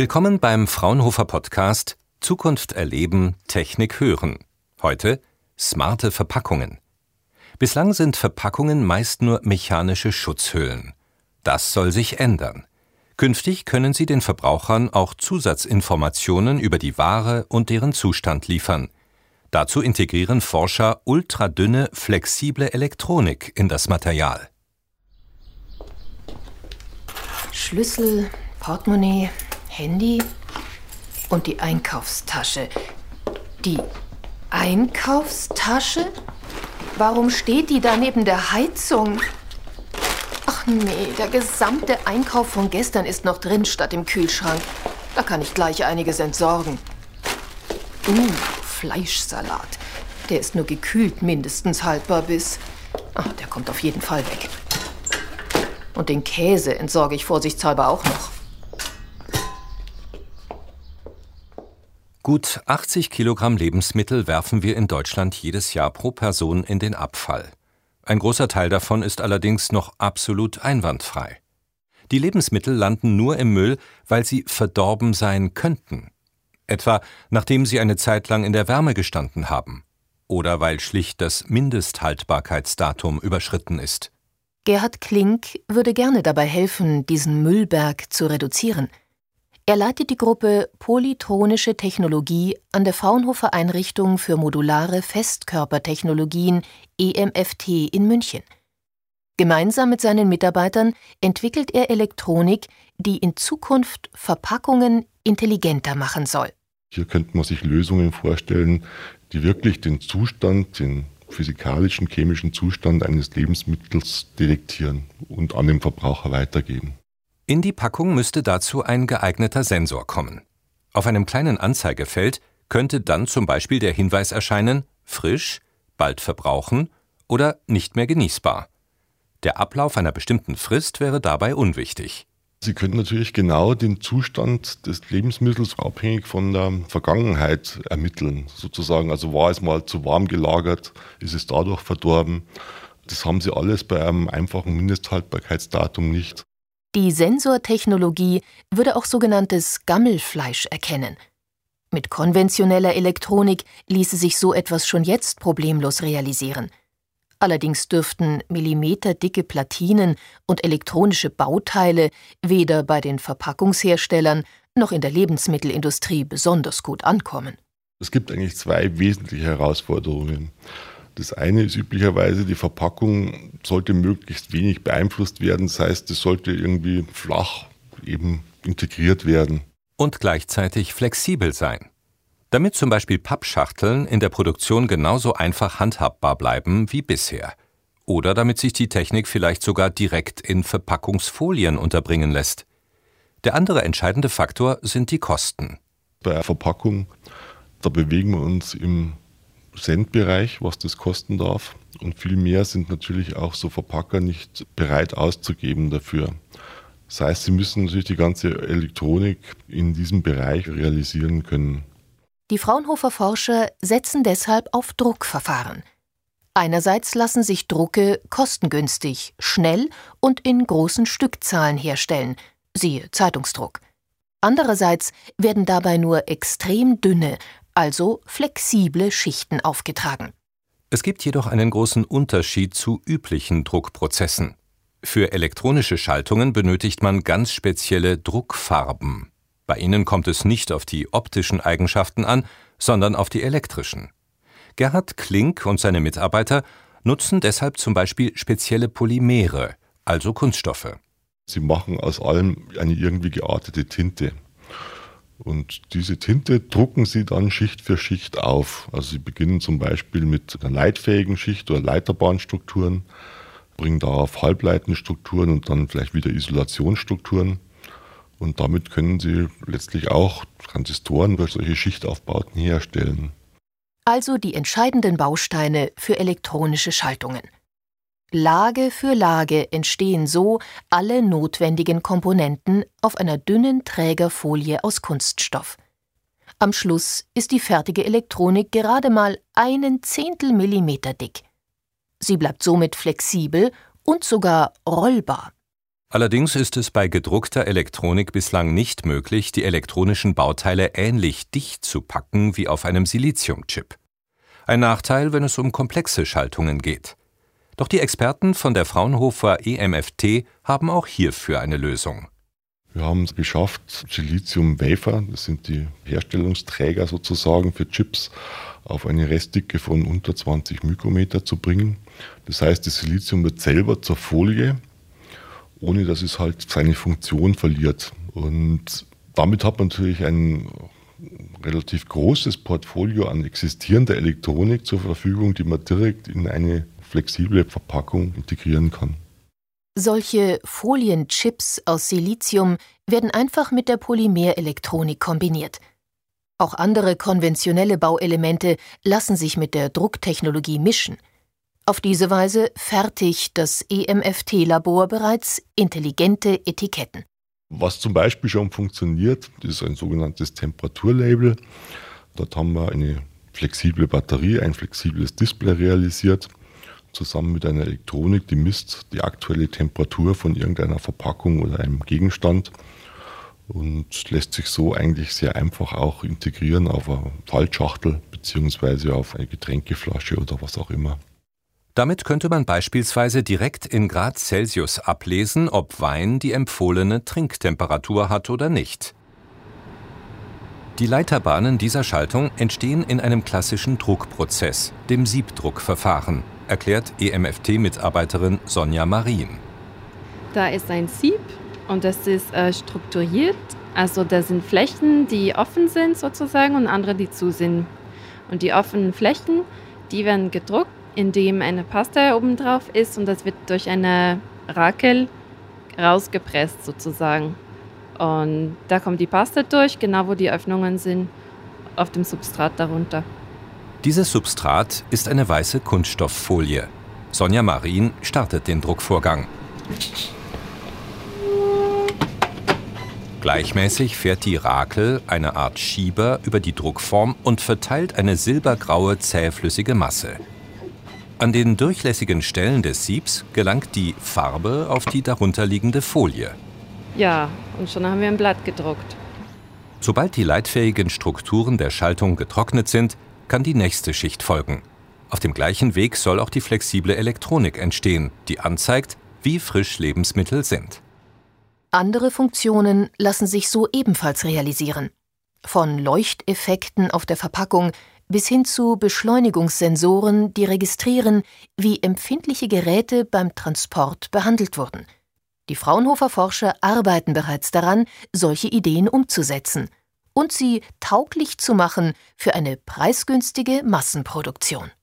Willkommen beim Fraunhofer Podcast Zukunft erleben, Technik hören. Heute smarte Verpackungen. Bislang sind Verpackungen meist nur mechanische Schutzhüllen. Das soll sich ändern. Künftig können sie den Verbrauchern auch Zusatzinformationen über die Ware und deren Zustand liefern. Dazu integrieren Forscher ultradünne, flexible Elektronik in das Material. Schlüssel, Portemonnaie, Handy und die Einkaufstasche. Die Einkaufstasche? Warum steht die da neben der Heizung? Ach nee, der gesamte Einkauf von gestern ist noch drin statt im Kühlschrank. Da kann ich gleich einiges entsorgen. Fleischsalat. Der ist nur gekühlt mindestens haltbar bis... Ach, der kommt auf jeden Fall weg. Und den Käse entsorge ich vorsichtshalber auch noch. Gut 80 Kilogramm Lebensmittel werfen wir in Deutschland jedes Jahr pro Person in den Abfall. Ein großer Teil davon ist allerdings noch absolut einwandfrei. Die Lebensmittel landen nur im Müll, weil sie verdorben sein könnten. Etwa nachdem sie eine Zeit lang in der Wärme gestanden haben. Oder weil schlicht das Mindesthaltbarkeitsdatum überschritten ist. Gerhard Klink würde gerne dabei helfen, diesen Müllberg zu reduzieren. Er leitet die Gruppe Polytronische Technologie an der Fraunhofer Einrichtung für modulare Festkörpertechnologien EMFT in München. Gemeinsam mit seinen Mitarbeitern entwickelt er Elektronik, die in Zukunft Verpackungen intelligenter machen soll. Hier könnte man sich Lösungen vorstellen, die wirklich den Zustand, den physikalischen, chemischen Zustand eines Lebensmittels detektieren und an den Verbraucher weitergeben. In die Packung müsste dazu ein geeigneter Sensor kommen. Auf einem kleinen Anzeigefeld könnte dann zum Beispiel der Hinweis erscheinen: frisch, bald verbrauchen oder nicht mehr genießbar. Der Ablauf einer bestimmten Frist wäre dabei unwichtig. Sie können natürlich genau den Zustand des Lebensmittels abhängig von der Vergangenheit ermitteln. Sozusagen, also war es mal zu warm gelagert, ist es dadurch verdorben. Das haben Sie alles bei einem einfachen Mindesthaltbarkeitsdatum nicht. Die Sensortechnologie würde auch sogenanntes Gammelfleisch erkennen. Mit konventioneller Elektronik ließe sich so etwas schon jetzt problemlos realisieren. Allerdings dürften millimeterdicke Platinen und elektronische Bauteile weder bei den Verpackungsherstellern noch in der Lebensmittelindustrie besonders gut ankommen. Es gibt eigentlich zwei wesentliche Herausforderungen. Das eine ist üblicherweise, die Verpackung sollte möglichst wenig beeinflusst werden. Das heißt, es sollte irgendwie flach eben integriert werden. Und gleichzeitig flexibel sein. Damit zum Beispiel Pappschachteln in der Produktion genauso einfach handhabbar bleiben wie bisher. Oder damit sich die Technik vielleicht sogar direkt in Verpackungsfolien unterbringen lässt. Der andere entscheidende Faktor sind die Kosten. Bei einer Verpackung, da bewegen wir uns im Centbereich, was das kosten darf. Und viel mehr sind natürlich auch so Verpacker nicht bereit auszugeben dafür. Das heißt, sie müssen natürlich die ganze Elektronik in diesem Bereich realisieren können. Die Fraunhofer Forscher setzen deshalb auf Druckverfahren. Einerseits lassen sich Drucke kostengünstig, schnell und in großen Stückzahlen herstellen, siehe Zeitungsdruck. Andererseits werden dabei nur extrem dünne, also flexible Schichten aufgetragen. Es gibt jedoch einen großen Unterschied zu üblichen Druckprozessen. Für elektronische Schaltungen benötigt man ganz spezielle Druckfarben. Bei ihnen kommt es nicht auf die optischen Eigenschaften an, sondern auf die elektrischen. Gerhard Klink und seine Mitarbeiter nutzen deshalb zum Beispiel spezielle Polymere, also Kunststoffe. Sie machen aus allem eine irgendwie geartete Tinte. Und diese Tinte drucken sie dann Schicht für Schicht auf. Also sie beginnen zum Beispiel mit einer leitfähigen Schicht oder Leiterbahnstrukturen, bringen darauf Halbleitenstrukturen und dann vielleicht wieder Isolationsstrukturen. Und damit können sie letztlich auch Transistoren durch solche Schichtaufbauten herstellen. Also die entscheidenden Bausteine für elektronische Schaltungen. Lage für Lage entstehen so alle notwendigen Komponenten auf einer dünnen Trägerfolie aus Kunststoff. Am Schluss ist die fertige Elektronik gerade mal 1/10 Millimeter dick. Sie bleibt somit flexibel und sogar rollbar. Allerdings ist es bei gedruckter Elektronik bislang nicht möglich, die elektronischen Bauteile ähnlich dicht zu packen wie auf einem Siliziumchip. Ein Nachteil, wenn es um komplexe Schaltungen geht. Doch die Experten von der Fraunhofer EMFT haben auch hierfür eine Lösung. Wir haben es geschafft, Silizium-Wafer, das sind die Herstellungsträger sozusagen für Chips, auf eine Restdicke von unter 20 Mikrometer zu bringen. Das heißt, das Silizium wird selber zur Folie, ohne dass es halt seine Funktion verliert. Und damit hat man natürlich ein relativ großes Portfolio an existierender Elektronik zur Verfügung, die man direkt in eine flexible Verpackung integrieren kann. Solche Folienchips aus Silizium werden einfach mit der Polymerelektronik kombiniert. Auch andere konventionelle Bauelemente lassen sich mit der Drucktechnologie mischen. Auf diese Weise fertigt das EMFT-Labor bereits intelligente Etiketten. Was zum Beispiel schon funktioniert, ist ein sogenanntes Temperaturlabel. Dort haben wir eine flexible Batterie, ein flexibles Display realisiert, zusammen mit einer Elektronik, die misst die aktuelle Temperatur von irgendeiner Verpackung oder einem Gegenstand und lässt sich so eigentlich sehr einfach auch integrieren auf eine Faltschachtel bzw. auf eine Getränkeflasche oder was auch immer. Damit könnte man beispielsweise direkt in Grad Celsius ablesen, ob Wein die empfohlene Trinktemperatur hat oder nicht. Die Leiterbahnen dieser Schaltung entstehen in einem klassischen Druckprozess, dem Siebdruckverfahren, erklärt EMFT-Mitarbeiterin Sonja Marien. Da ist ein Sieb und das ist strukturiert. Also da sind Flächen, die offen sind sozusagen und andere, die zu sind. Und die offenen Flächen, die werden gedruckt, indem eine Paste oben drauf ist und das wird durch eine Rakel rausgepresst sozusagen. Und da kommt die Paste durch, genau wo die Öffnungen sind, auf dem Substrat darunter. Dieses Substrat ist eine weiße Kunststofffolie. Sonja Marien startet den Druckvorgang. Gleichmäßig fährt die Rakel, eine Art Schieber, über die Druckform und verteilt eine silbergraue, zähflüssige Masse. An den durchlässigen Stellen des Siebs gelangt die Farbe auf die darunterliegende Folie. Ja, und schon haben wir ein Blatt gedruckt. Sobald die leitfähigen Strukturen der Schaltung getrocknet sind, kann die nächste Schicht folgen. Auf dem gleichen Weg soll auch die flexible Elektronik entstehen, die anzeigt, wie frisch Lebensmittel sind. Andere Funktionen lassen sich so ebenfalls realisieren. Von Leuchteffekten auf der Verpackung bis hin zu Beschleunigungssensoren, die registrieren, wie empfindliche Geräte beim Transport behandelt wurden. Die Fraunhofer Forscher arbeiten bereits daran, solche Ideen umzusetzen und sie tauglich zu machen für eine preisgünstige Massenproduktion.